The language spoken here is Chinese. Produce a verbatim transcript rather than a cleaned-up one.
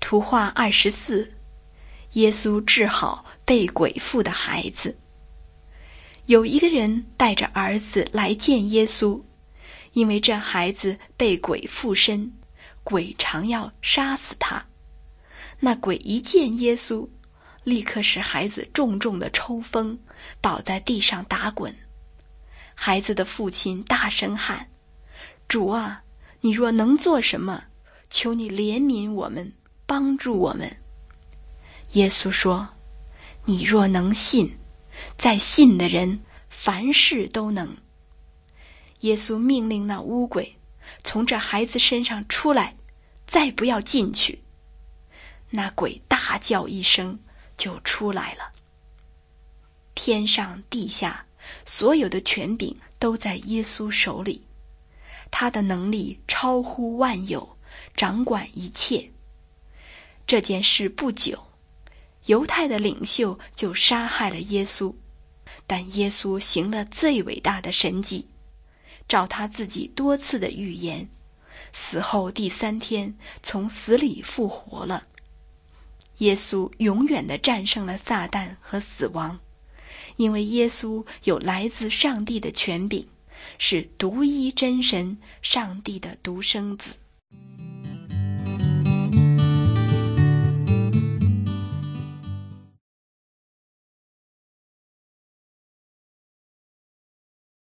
图画二十四，耶稣治好被鬼附的孩子。有一个人带着儿子来见耶稣，因为这孩子被鬼附身，鬼常要杀死他。那鬼一见耶稣，立刻使孩子重重地抽风，倒在地上打滚。孩子的父亲大声喊：主啊，你若能做什么，求你怜悯我们，帮助我们。耶稣说：你若能信，在信的人凡事都能。耶稣命令那污鬼从这孩子身上出来，再不要进去。那鬼大叫一声，就出来了。天上地下所有的权柄都在耶稣手里，他的能力超乎万有，掌管一切。这件事不久，犹太的领袖就杀害了耶稣，但耶稣行了最伟大的神迹，照他自己多次的预言，死后第三天从死里复活了。耶稣永远地战胜了撒旦和死亡，因为耶稣有来自上帝的权柄，是独一真神，上帝的独生子。